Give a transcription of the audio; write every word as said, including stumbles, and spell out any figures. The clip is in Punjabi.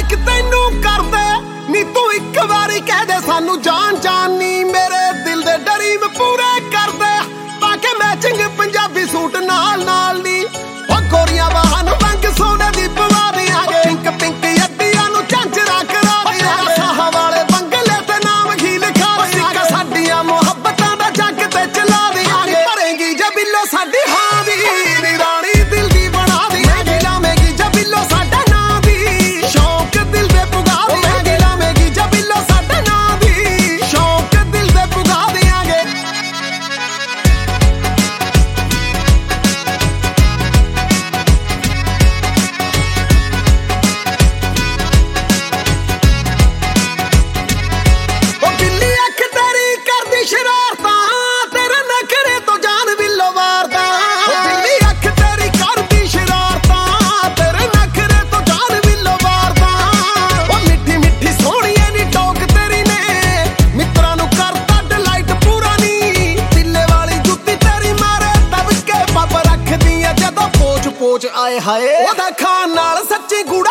ਲਾਇਕ ਤੈਨੂੰ ਕਰਦੇ ਨੀ ਤੂੰ ਇੱਕ ਵਾਰੀ ਕਹਿ ਦੇ ਸਾਨੂੰ ਜਾਨ ਜਾਨ ਨੀ ਮੇਰੇ ਦਿਲ ਦੇ ਡਰੀਮ ਪੂਰੇ ਕਰਦੇ ਪਾ ਕੇ ਮੈਚਿੰਗ ਪੰਜਾਬੀ ਸੂਟ ਨਾਲ ਨਾਲ ਨੀ ਉਹ ਗੋਰੀਆਂ ਬਾਹਾਂ ਨੂੰ ਰੰਗ ਸੋਨੇ ਦੀ ਪਵਾ ਦਿਆਂਗੇ ਪਿੰਕ ਪਿੰਕ ਅੱਡੀਆਂ ਨੂੰ ਝਾਂਜਰਾ ਕਰਾ ਦਿਆਂਗੇ ਸਾਹਾਂ ਵਾਲੇ ਬੰਗਲੇ ਤੇ ਨਾਮ ਹੀ ਲਿਖਾ ਦਿਆਂਗੇ ਸਾਡੀਆਂ ਮੁਹੱਬਤਾਂ ਦਾ ਜੱਗ ਤੇ ਚਲਾ ਦਿਆਂਗੇ ਭਰੇਂਗੀ ਜੇ ਬਿੱਲੋ ਸਾਡੀ ਹਾਂ ਦੀ ਨੀ ਰਾਣੀ ਦਿਲ ਦੀ ਬਣਾ ਦਿਆਂਗੇ ਲਾਵੇਂਗੀ ਜੇ ਬਿੱਲੋ ਸਾਡਾ ਨਾਂ ਦੀ ਸ਼ੌਂਕ ਦਿਲ ਦੇ ਪੁਗਾ ਦਿਆਂਗੇ ਲਾਵੇਂਗੀ ਜੇ ਬਿੱਲੋ ਸਾਡਾ ਨਾਂ ਦੀ ਸ਼ੌਂਕ ਦਿਲ ਦੇ ਪੁਗਾ ਦਿਆਂਗੇ ਸ਼ਰਾਰਤਾਂ ਤੇਰੇ ਨਖਰੇ ਤੋਂ ਜਾਨ ਬਿੱਲੋ ਵਾਰਦਾ ਬਿੱਲੀ ਅੱਖ ਤੇਰੀ ਕਰਦੀ ਸ਼ਰਾਰਤਾਂ ਤੇਰੇ ਨਖਰੇ ਤੋਂ ਜਾਨ ਬਿੱਲੋ ਵਾਰਦਾ ਉਹ ਮਿੱਠੀ ਮਿੱਠੀ ਸੋਹਣੀਏ ਨੀ ਟੋਕ ਤੇਰੀ ਨੇ ਮਿੱਤਰਾਂ ਨੂੰ ਕਰਦਾ ਡਿਲਾਈਟ ਪੂਰਾ ਨੀ ਤਿੱਲੇ ਵਾਲੀ ਜੁੱਤੀ ਤੇਰੀ ਮਾਰੇ ਦਬ ਕੇ ਪੱਬ ਰੱਖਦੀ ਆ ਜਦੋਂ ਪੋਚ ਪੋਚ ਆਏ ਹਾਏ ਉਹਦਾ ਖਾਣ ਨਾਲ ਸੱਚੀ ਗੁੜ